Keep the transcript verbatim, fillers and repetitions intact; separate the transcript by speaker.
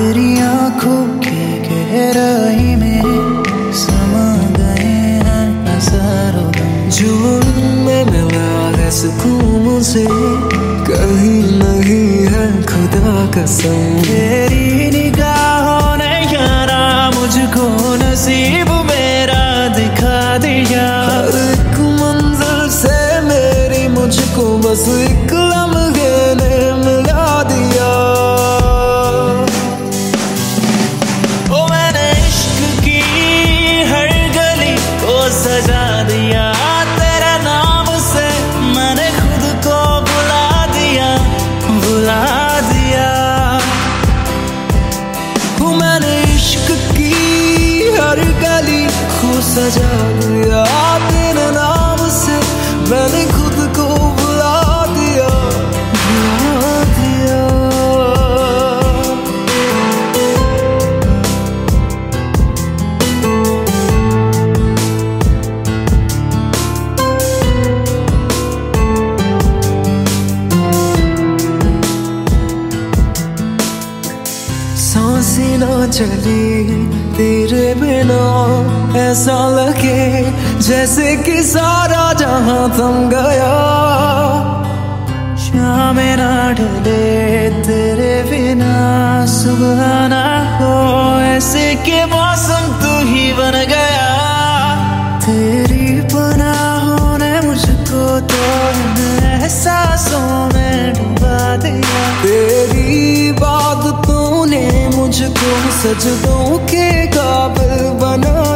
Speaker 1: तेरी आंखों की गहराई में समा गए हैं हजारों गम।
Speaker 2: जो में मिला है सुकून मुझे कहीं नहीं है खुदा कसम।
Speaker 1: तेरी निगाहों ने यारा मुझको नसीब मेरा दिखा दिया।
Speaker 2: हर एक मंजिल से मेरी मुझको बस एक लम्हे ने मिला दिया।
Speaker 1: ओ मैंने इश्क की हर गली को सजा दिया। तेरे नाम से मैंने खुद को बुला दिया, बुला दिया।
Speaker 2: ओ मैंने इश्क की हर गली को सजा दिया। तेरे नाम से मैंने खुद को बुला दिया, बुला दिया। सांसें ना चले तेरे बिना, ऐसा लगे जैसे कि सारा जहां थम गया।
Speaker 1: शाम ना ढले तेरे बिना, सुबह ना हो ऐसे के मौसम तू ही बन गया। तेरी पनाहों ने मुझको तो इन एहसासों में डुबा दिया।
Speaker 2: तेरी इबादतों ने मुझको सजदों के काबिल बना